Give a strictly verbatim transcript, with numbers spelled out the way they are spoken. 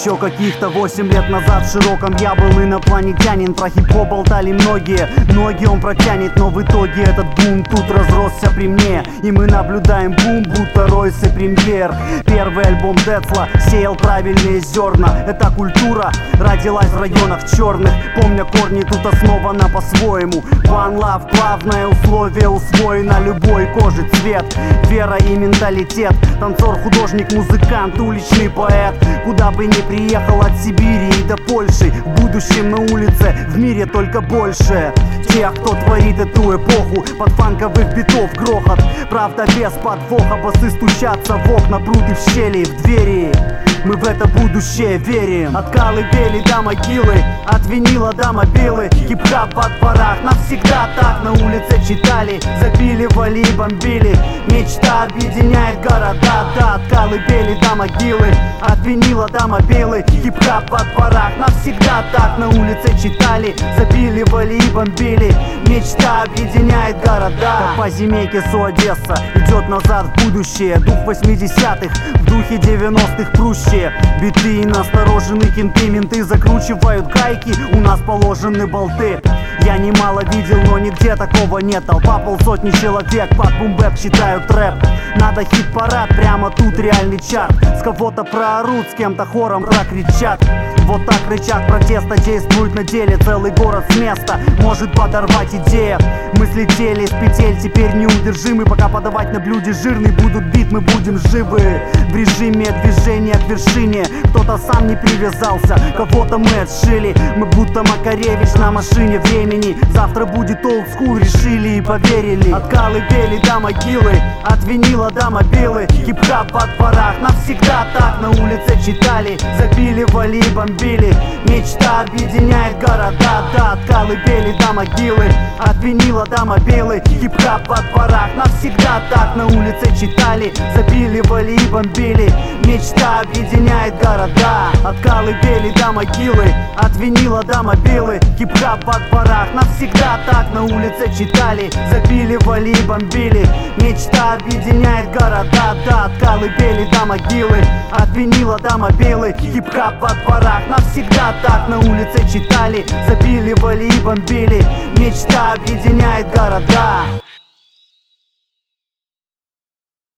Еще каких-то восемь лет назад в широком я был инопланетянин. Про хип-хоп болтали многие, ноги он протянет, но в итоге этот бум тут разросся при мне. И мы наблюдаем бум, будто Ройс и Премьер. Первый альбом Децла сеял правильные зерна. Эта культура родилась в районах черных, помня корни тут основана по-своему. One Love, главное условие усвоено, любой кожи цвет, вера и менталитет. Танцор, художник, музыкант, уличный поэт. Куда бы ни приехал, от Сибири и до Польши, в будущем на улице в мире только больше тех, кто творит эту эпоху под фанковых битов грохот. Правда без подвоха, басы стучатся в окна, пруды в щели, в двери. Мы в это будущее верим. От колыбели до могилы, от винила до мобилы. Хип-хап во дворах навсегда так на улице читали, запиливали и бомбили. Мечта объединяет города, да, от колыбели до могилы, от винила до мобилы. Хип-хап во дворах навсегда так на улице читали, запиливали и бомбили. Мечта объединяет города. Как по зиме Кесу Одесса идет назад в будущее. Дух восьмидесятых в духе девяностых прущие. Биты и настороженные кенты, менты закручивают гайки, у нас положены болты. Я немало видел, но нигде такого нет. Толпа полсотни человек под бум-бэп читают рэп. Надо хит-парад, прямо тут реальный чарт. С кого-то проорут, с кем-то хором прокричат. Вот так рычаг протеста действует на деле. Целый город с места может подорвать идея. Мы слетели с петель, теперь неудержимы. Пока подавать на блюде жирный будут бит, мы будем живы. В режиме движения к вершине. Кто-то сам не привязался, кого-то мы отшили. Мы будто Макаревич на машине времени. Завтра будет олдскул, решили и поверили. От колыбели до могилы, от винила до мобилы. Хип-хап во дворах навсегда так на улице читали, запиливали и бомбили. Мечта объединяет города, да, от колыбели до могилы, от винила до мобилы. Хип-хап во дворах навсегда так на улице читали, запиливали и бомбили. Мечта объединяет города, от колыбели до могилы, от винила до мобилы. Хип-хап во дворах навсегда так на улице читали, запиливали и бомбили. Мечта объединяет города, да, от колыбели до могилы, от винила до мобилы. Хип-хап во дворах навсегда так на улице читали, запиливали и бомбили. Мечта объединяет города.